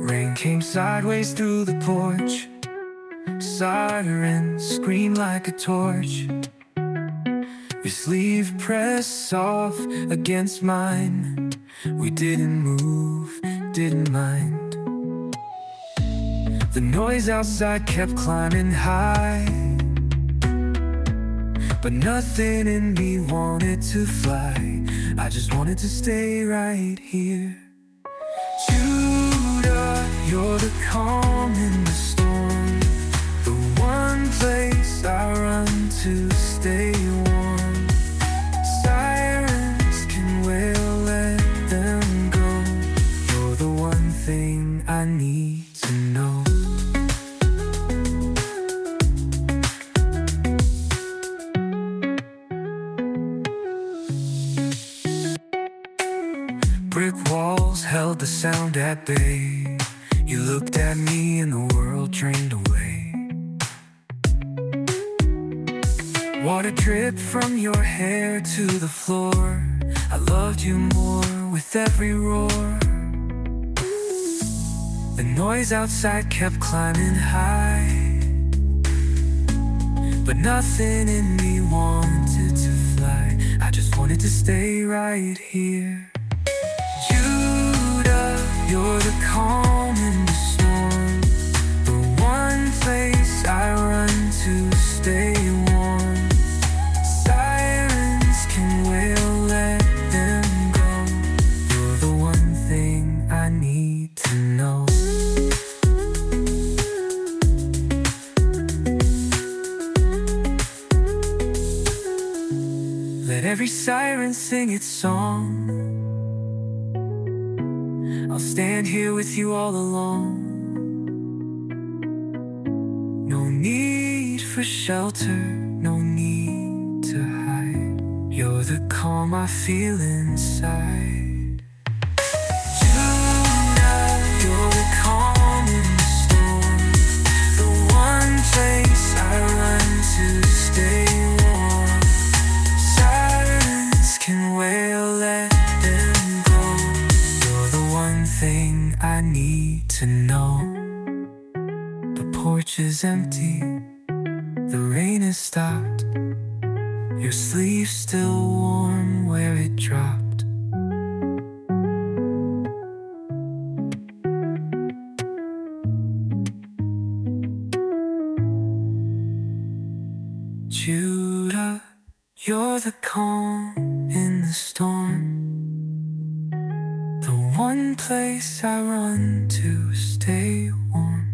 Rain came sideways through the porch. Sirens screamed like a torch. Your sleeve pressed soft against mine. We didn't move, didn't mind. The noise outside kept climbing high, but nothing in me wanted to fly. I just wanted to stay right here. Judah, you're the calm in the storm, the one place I run to stay warm. Sirens can wail, let them go. You're the one thing I need to know. Brick walls held the sound at bay. You looked at me and the world drained away. Water dripped from your hair to the floor. I loved you more with every roar. The noise outside kept climbing high, but nothing in me wanted to fly. I just wanted to stay right here. Judah, you're the calm in the storm, the one place I run to stay warm. Sirens can wail, let them go. You're the one thing I need to know. Let every siren sing its song. I'll stand here with you all along. No need for shelter, no need to hide. You're the calm I feel inside. Judah, you're the calm in the storm, the one place I run to stay warm. Sirens can wail, let them go. You're the one thing I need to know. The porch is empty, the rain has stopped. Your sleeve still warm where it dropped. Judah, you're the calm in the storm, the one place I run to stay warm.